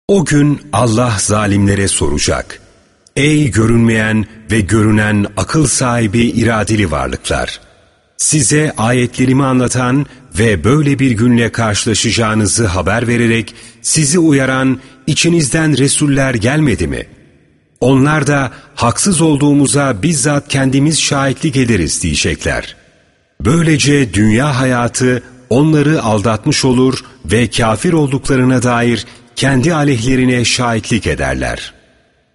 O gün Allah zalimlere soracak. Ey görünmeyen ve görünen akıl sahibi iradeli varlıklar! Size ayetlerimi anlatan ve böyle bir günle karşılaşacağınızı haber vererek sizi uyaran içinizden Resuller gelmedi mi? Onlar da haksız olduğumuza bizzat kendimiz şahitlik ederiz diyecekler. Böylece dünya hayatı onları aldatmış olur ve kafir olduklarına dair kendi aleyhlerine şahitlik ederler.